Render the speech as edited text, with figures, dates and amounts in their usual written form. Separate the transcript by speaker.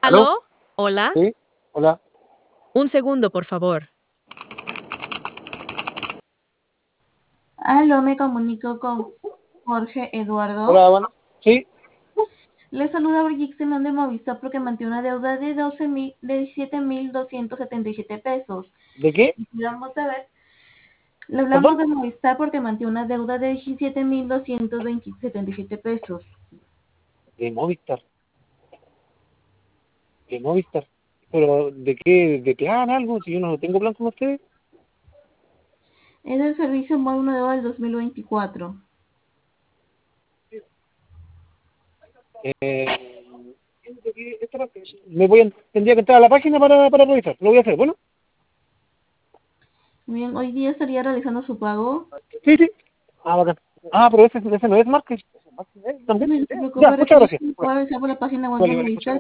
Speaker 1: ¿Aló?
Speaker 2: ¿Aló? ¿Hola?
Speaker 1: Sí, hola.
Speaker 2: Un segundo, por favor.
Speaker 3: Aló, me comunico con Jorge Eduardo.
Speaker 1: Hola, bueno. Sí,
Speaker 3: Le saluda Brigitte de Movistar porque mantiene una deuda de 17.277 pesos.
Speaker 1: ¿de qué?
Speaker 3: Y vamos a ver, le hablamos
Speaker 1: ¿Perdón?
Speaker 3: de Movistar porque mantiene una deuda de 17.277 pesos.
Speaker 1: De Movistar, de Movistar. ¿Pero de qué? ¿De plan algo? Si yo no tengo plan con ustedes.
Speaker 3: Es el servicio móvil nuevo del 2024.
Speaker 1: Eh, tendría que entrar a la página para revisar. Lo voy a hacer, bueno.
Speaker 3: Bien, hoy día estaría realizando su pago.
Speaker 1: Sí, sí. Ah, bacán. Ah, pero ese no es marketing. ¿También?
Speaker 3: No se
Speaker 1: Ya,
Speaker 3: preocupe,
Speaker 1: muchas
Speaker 3: requiere
Speaker 1: gracias.
Speaker 3: que pueda revisar por la página web de
Speaker 1: Vale, vale, muchas
Speaker 3: Movistar.
Speaker 1: gracias.